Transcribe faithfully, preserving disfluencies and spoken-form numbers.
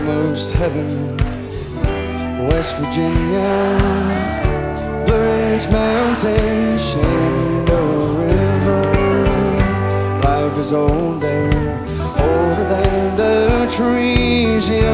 almost heaven. West Virginia, Blue Ridge Mountain, Shenandoah River. Life is old there, older than the trees.